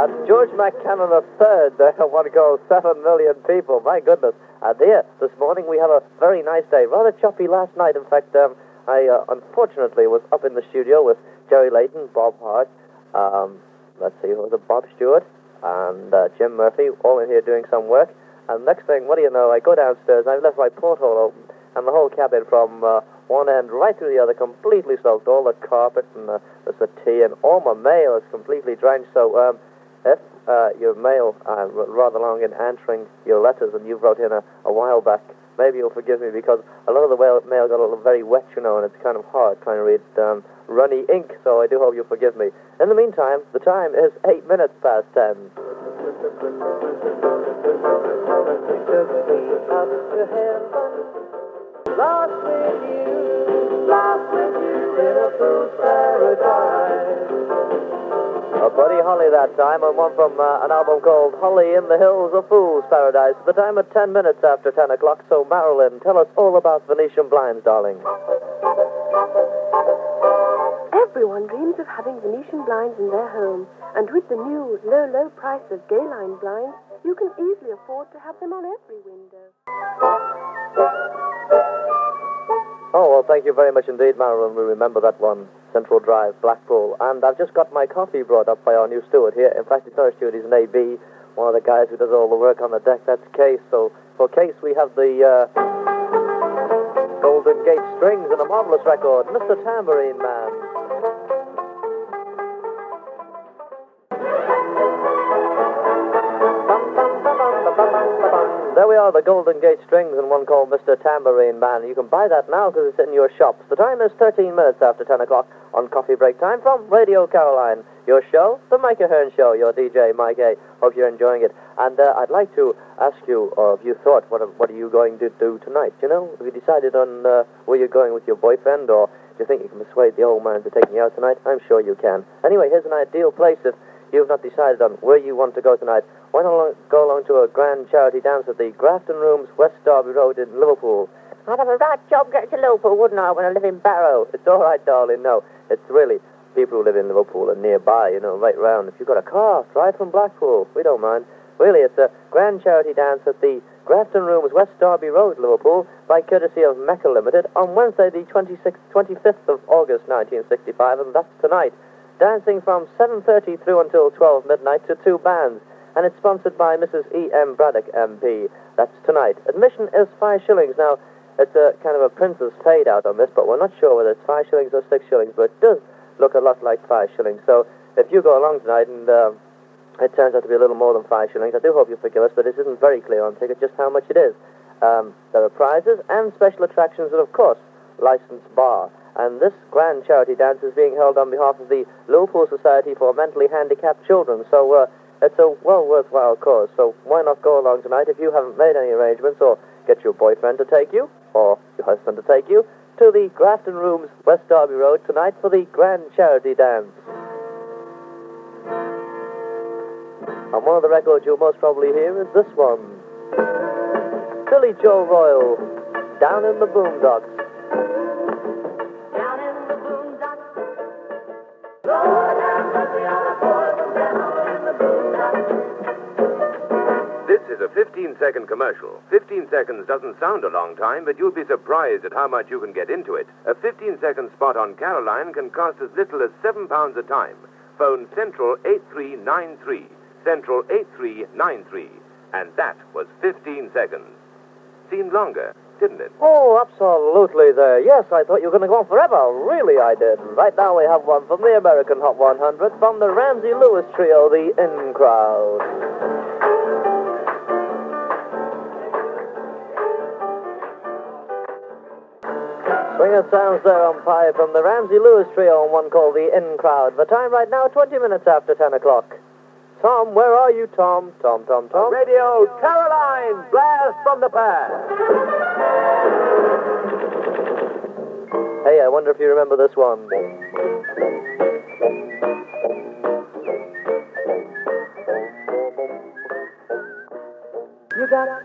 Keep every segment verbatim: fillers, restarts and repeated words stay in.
That's George McCannon the third. I want to go seven million people. My goodness. And here, this morning, we have a very nice day. Rather choppy last night. In fact, um, I uh, unfortunately was up in the studio with Jerry Layton, Bob Hart, um, let's see, who was it, Bob Stewart, and uh, Jim Murphy, all in here doing some work. And next thing, what do you know, I go downstairs, and I've left my porthole open, and the whole cabin from uh, one end right to the other completely soaked. All the carpet and the, the settee and all my mail is completely drenched. So um, if uh, your mail, uh, rather long in answering your letters, and you wrote in a, a while back, maybe you'll forgive me, because a lot of the mail got a little very wet, you know, and it's kind of hard trying to read um, runny ink, so I do hope you'll forgive me. In the meantime, the time is eight minutes past ten. Lost with you, lost with you in a fool's paradise. A Buddy Holly that time, and one from uh, an album called Holly in the Hills of Fool's Paradise. The time at ten minutes after ten o'clock, so Marilyn, tell us all about Venetian blinds, darling. Everyone dreams of having Venetian blinds in their home, and with the new low, low price of Gayline blinds, you can easily afford to have them on every window. Oh, well, thank you very much indeed, Marilyn. We remember that one, Central Drive, Blackpool. And I've just got my coffee brought up by our new steward here. In fact, it's our steward, he's an A B, one of the guys who does all the work on the deck. That's Case. So for Case, we have the uh, Golden Gate Strings and a marvelous record, Mister Tambourine Man. There we are, the Golden Gate Strings and one called Mister Tambourine Man. You can buy that now because it's in your shops. The time is thirteen minutes after ten o'clock on Coffee Break Time from Radio Caroline. Your show, The Mike Ahern Show. Your D J, Mike A. Hope you're enjoying it. And uh, I'd like to ask you, or if you thought, what are, what are you going to do tonight? You know, have you decided on uh, where you're going with your boyfriend, or do you think you can persuade the old man to take me out tonight? I'm sure you can. Anyway, here's an ideal place if you've not decided on where you want to go tonight. Why not go along to a grand charity dance at the Grafton Rooms, West Derby Road in Liverpool? I'd have a right job getting to Liverpool, wouldn't I, when I live in Barrow? It's all right, darling. No, it's really people who live in Liverpool and nearby, you know, right round. If you've got a car, drive from Blackpool. We don't mind. Really, it's a grand charity dance at the Grafton Rooms, West Derby Road, Liverpool, by courtesy of Mecca Limited, on Wednesday, the twenty-sixth, twenty-fifth of August, nineteen sixty-five, and that's tonight. Dancing from seven thirty through until twelve midnight to two bands. And it's sponsored by Missus E M Braddock, M P. That's tonight. Admission is five shillings. Now, it's a kind of a prince's fade out on this, but we're not sure whether it's five shillings or six shillings, but it does look a lot like five shillings. So if you go along tonight and uh, it turns out to be a little more than five shillings, I do hope you forgive us, but it isn't very clear on ticket just how much it is. Um, there are prizes and special attractions and, of course, licensed bar. And this grand charity dance is being held on behalf of the Liverpool Society for Mentally Handicapped Children. So uh, it's a well worthwhile cause. So why not go along tonight if you haven't made any arrangements, or get your boyfriend to take you, or your husband to take you, to the Grafton Rooms, West Derby Road tonight for the grand charity dance. And one of the records you'll most probably hear is this one. Billy Joe Royal, Down in the Boondocks. Down in the boondocks, Lord have mercy on a boy from down in the boondocks. This is a fifteen-second commercial. fifteen seconds doesn't sound a long time, but you'll be surprised at how much you can get into it. A fifteen-second spot on Caroline can cost as little as seven pounds a time. Phone Central eight three nine three. Central eight three nine three. And that was fifteen seconds. Seemed longer, didn't it? Oh, absolutely there. Yes, I thought you were going to go on forever. Really, I did. Right now we have one from the American Hot one hundred, from the Ramsey Lewis Trio, the In Crowd. Swinging sounds there on Pie from the Ramsey Lewis Trio, and one called the In Crowd. The time right now, twenty minutes after ten o'clock. Tom, where are you, Tom? Tom, Tom, Tom. Radio Caroline, blast from the past. Hey, I wonder if you remember this one. You got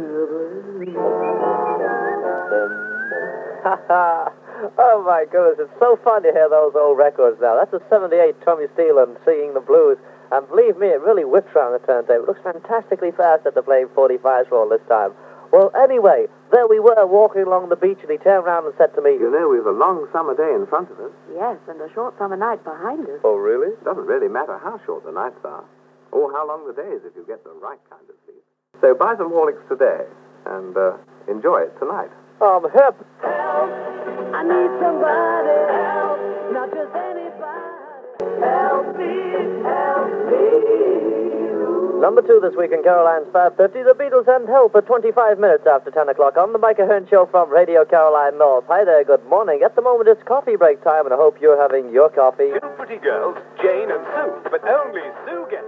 Oh, my goodness, it's so fun to hear those old records now. That's a seventy-eight Tommy Steele and Singing the Blues. And believe me, it really whips around the turntable. It looks fantastically fast at the playing forty-fives roll this time. Well, anyway, there we were walking along the beach, and he turned around and said to me, You know, we've a long summer day in front of us. Yes, and a short summer night behind us. Oh, really? It doesn't really matter how short the nights are, or how long the days if you get the right kind of sleep. So buy some Horlicks today, and uh, enjoy it tonight. I'm hip. I need somebody help, not just anybody. Help me, help me. Number two this week in Caroline's five fifty, the Beatles and Help at twenty-five minutes after ten o'clock on the Mike Ahern Show from Radio Caroline North. Hi there, good morning. At the moment it's coffee break time, and I hope you're having your coffee. Two pretty girls, Jane and Sue, but only Sue gets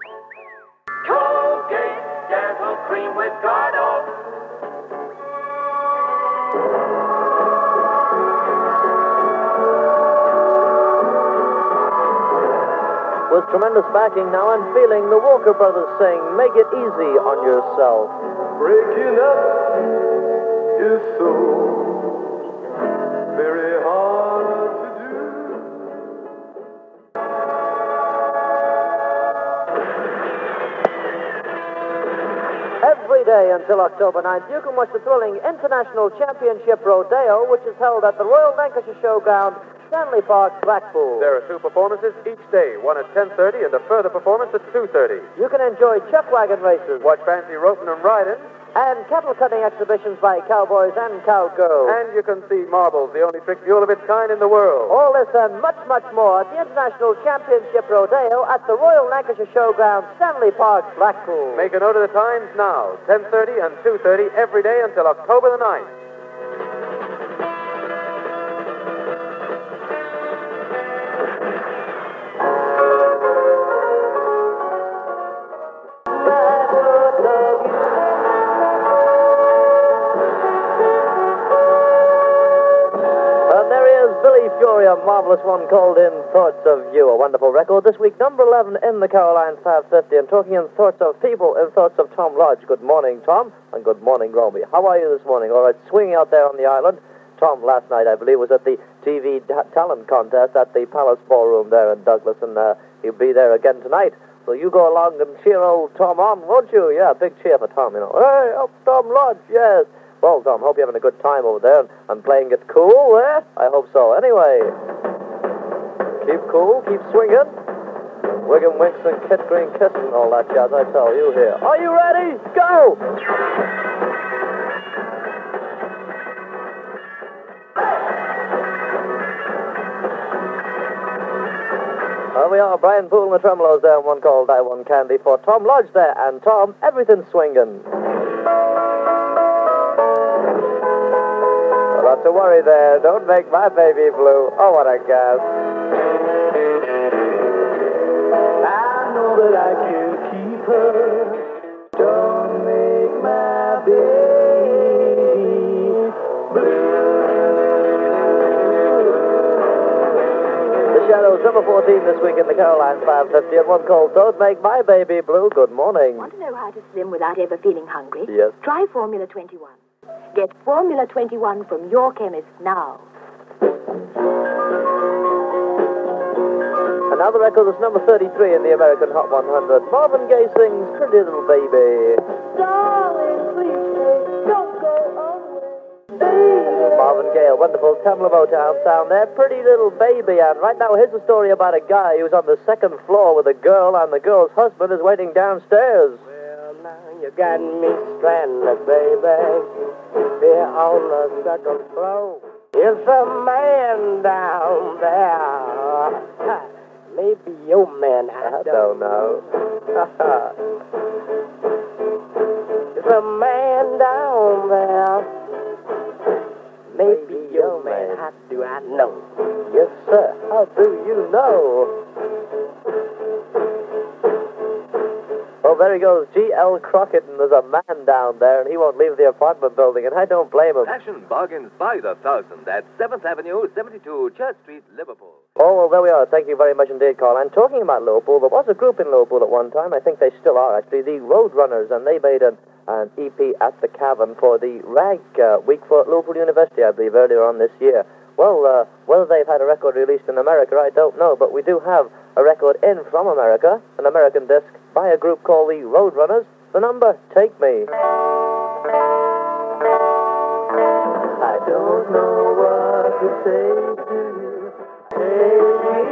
Colgate Dental Cream with Gardo. With tremendous backing now and feeling, the Walker Brothers sing, Make It Easy on Yourself. Breaking up is so very hard to do. Every day until October ninth, you can watch the thrilling International Championship Rodeo, which is held at the Royal Lancashire Showground, Stanley Park, Blackpool. There are two performances each day, one at ten thirty and a further performance at two thirty. You can enjoy chuck wagon races, Watch fancy roping and riding, and cattle cutting exhibitions by cowboys and cowgirls. and you can see marbles, the only trick mule of its kind in the world. All this and much, much more at the International Championship Rodeo at the Royal Lancashire Showground, Stanley Park, Blackpool. Make a note of the times now, ten thirty and two thirty every day until October the ninth. Fury, a marvelous one called In Thoughts of You, a wonderful record. This week, number eleven in the Caroline five fifty, and talking in thoughts of people, in thoughts of Tom Lodge. Good morning, Tom, and good morning, Romy. How are you this morning? All right, swinging out there on the island. Tom, last night, I believe, was at the T V ta- talent contest at the Palace Ballroom there in Douglas, and uh, he'll be there again tonight. So you go along and cheer old Tom on, won't you? Yeah, big cheer for Tom, you know. Hey, up Tom Lodge, yes. Well, Tom, hope you're having a good time over there and, and playing it cool, eh? I hope so. Anyway, keep cool, keep swinging. Wiggum winks and Kit Green kissing, all that jazz, I tell you here. Are you ready? Go! There we are, Brian Poole and the Tremolos there, and one called I Won Candy for Tom Lodge there. And Tom, everything's swinging. Not to worry there. Don't make my baby blue. Oh, what a gas. I know that I can keep her. Don't make my baby blue. The Shadows, number fourteen this week in the Caroline five fifty, and one called Don't Make My Baby Blue. Good morning. Want to know how to slim without ever feeling hungry? Yes. Try Formula twenty-one. Get Formula twenty-one from your chemist now. Another record is number thirty-three in the American Hot one hundred. Marvin Gaye sings Pretty Little Baby. Darling, please don't go away. Baby. Marvin Gaye, a wonderful Tamla Motown sound there. Pretty Little Baby. And right now, here's a story about a guy who's on the second floor with a girl, and the girl's husband is waiting downstairs. Well, now you got me stranded, baby. Here on the second floor. There's a man down there. Maybe your man, I, I don't know. There's a man down there. Maybe your man, how do I know? Yes, sir. How do you know? Well, there he goes, G L Crockett, and there's a man down there, and he won't leave the apartment building, and I don't blame him. Fashion bargains by the thousand at seventh Avenue, seventy-two Church Street, Liverpool. Oh, well, there we are. Thank you very much indeed, Carl. And talking about Liverpool, there was a group in Liverpool at one time, I think they still are, actually, the Roadrunners, and they made an, an E P at the Cavern for the Rag uh, Week for Liverpool University, I believe, earlier on this year. Well, uh, whether they've had a record released in America, I don't know, but we do have a record in from America, an American disc by a group called the Roadrunners. The number, Take Me. I don't know what to say to you. Take me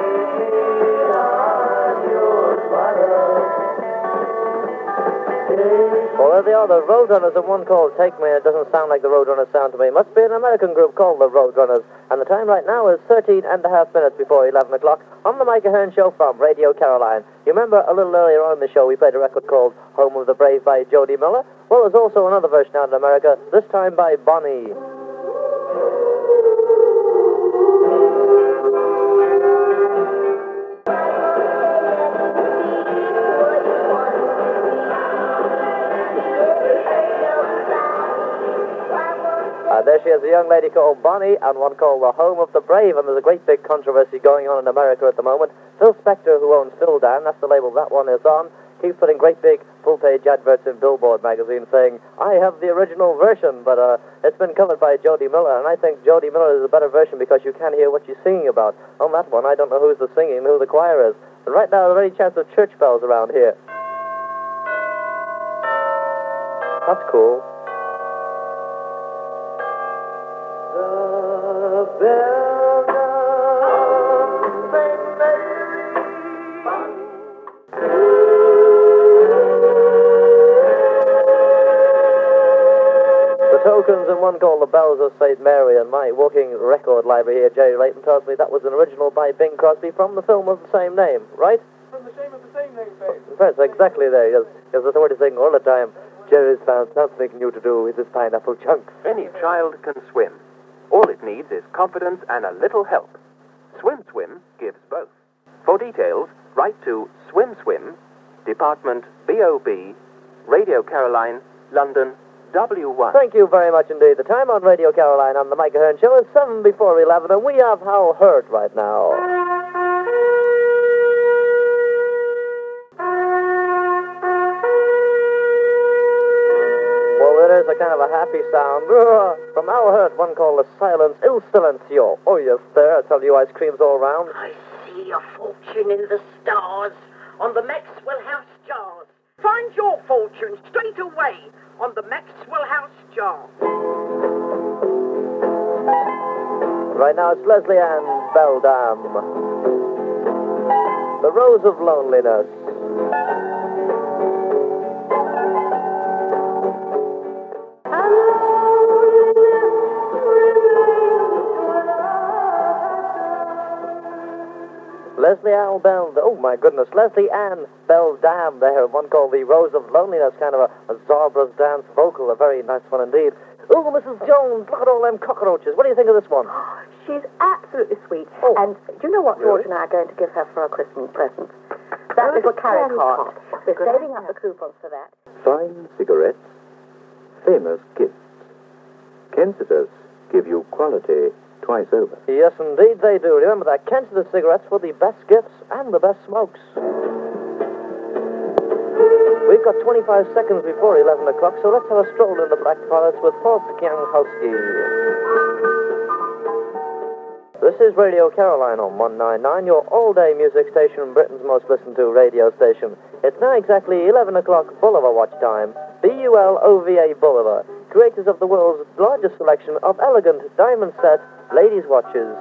on your smile. Well, there they are, the Roadrunners, and one called Take Me. It doesn't sound like the Roadrunners sound to me. It must be an American group called the Roadrunners. And the time right now is thirteen and a half minutes before eleven o'clock on the Mike Ahern Show from Radio Caroline. You remember a little earlier on in the show we played a record called Home of the Brave by Jody Miller? Well, there's also another version out in America, this time by Bonnie. Uh, there she is, a young lady called Bonnie, and one called The Home of the Brave, and there's a great big controversy going on in America at the moment. Phil Spector, who owns Phil Dan, that's the label that one is on, keeps putting great big full-page adverts in Billboard magazine saying, I have the original version, but uh, it's been covered by Jody Miller, and I think Jody Miller is a better version because you can't hear what she's singing about. On that one, I don't know who's the singing and who the choir is. And right now, there's any chance of church bells around here. That's cool. Tokens and one called The Bells of Saint Mary, and my walking record library here, Jerry Layton, tells me that was an original by Bing Crosby from the film of the same name, right? From the same of the same name, babe. That's exactly there. He has, he has authority saying all the time, Jerry's found something new to do with his pineapple chunks. Any child can swim. All it needs is confidence and a little help. Swim Swim gives both. For details, write to Swim Swim, Department B O B, Radio Caroline, London, W one. Thank you very much indeed. The time on Radio Caroline on the Mike Ahern Show is seven before eleven, and we have Hal Hurt right now. Well, it is a kind of a happy sound. From Hal Hurt, one called The Silence Il Silenzio. Oh, yes, there. I tell you, ice cream's all round. I see a fortune in the stars on the Maxwell House jars. Find your fortune straight away on the Maxwell House jar. Right now it's Leslie Ann Beldam. The Rose of Loneliness. Leslie Ann Bell, oh my goodness, Leslie Ann Beldam there, one called The Rose of Loneliness, kind of a, a Zarbra's dance vocal, a very nice one indeed. Oh, Missus Jones, look at all them cockroaches. What do you think of this one? She's absolutely sweet. Oh. And do you know what George Really? and I are going to give her for a Christmas present? That little carrot cart. We're saving up the coupons for that. Fine cigarettes, famous gifts. Kensington's give you quality twice over. Yes, indeed they do. Remember that Kensington cigarettes were the best gifts and the best smokes. We've got twenty-five seconds before eleven o'clock, so let's have a stroll in the Black Forest with Horst Jankowski. This is Radio Caroline on one ninety-nine, your all-day music station, Britain's most listened to radio station. It's now exactly eleven o'clock Bulova watch time. B U L O V A Bulova, creators of the world's largest selection of elegant diamond-set ladies' watches.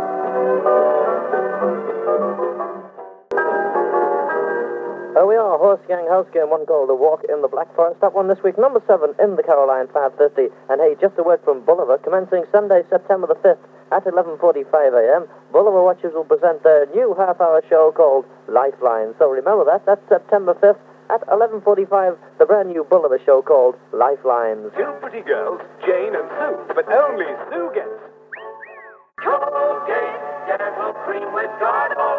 Here we are, Horst Jankowski and one called The Walk in the Black Forest. That one this week, number seven in the Caroline five fifty. And hey, just a word from Bulova, commencing Sunday, September the fifth at eleven forty-five a.m. Bulova Watches will present their new half-hour show called Lifeline. So remember that, that's September fifth at eleven forty-five, the brand new Bulova show called Lifelines. Two pretty girls, Jane and Sue, but only Sue gets Colgate Dental Cream with Gardo.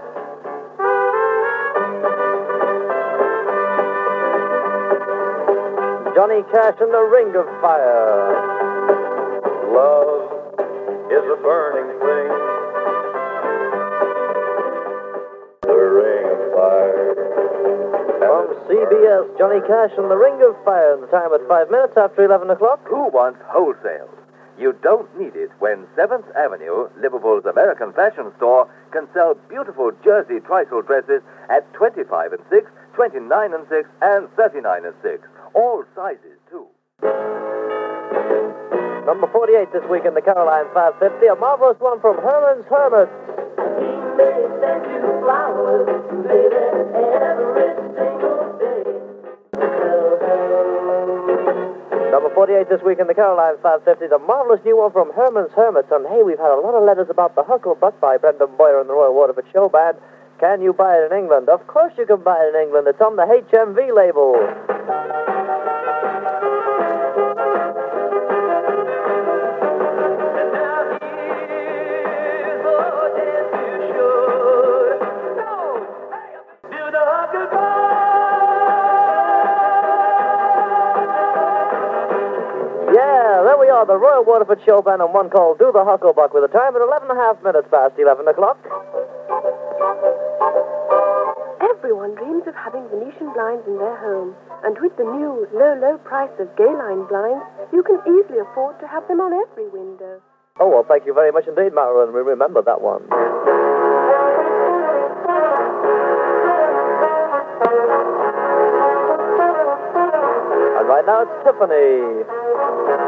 Johnny Cash and the Ring of Fire. Love is a burning thing. The ring of fire. From C B S, Johnny Cash and the Ring of Fire. And the time at five minutes after eleven o'clock. Who wants wholesale? You don't need it when seventh Avenue, Liverpool's American fashion store, can sell beautiful jersey trisel dresses at twenty-five and six, twenty-nine and six, and thirty-nine and six. All sizes, too. Number forty-eight this week in the Caroline five fifty, a marvelous one from Herman's Hermits. He may send you flowers, baby, every single day. Number forty-eight this week in the Caroline five fifty, the marvelous new one from Herman's Hermits. And hey, we've had a lot of letters about the Hucklebuck by Brendan Boyer and the Royal Waterford Show Band. Can you buy it in England? Of course you can buy it in England. It's on the H M V label. Yeah, there we are, the Royal Waterford Show Band on one called Do the Hucklebuck with a time at eleven and a half minutes past eleven o'clock. Everyone dreams of having Venetian blinds in their home. And with the new low, low price of Gayline blinds, you can easily afford to have them on every window. Oh, well, thank you very much indeed, Marilyn. We remember that one. And right now it's Tiffany.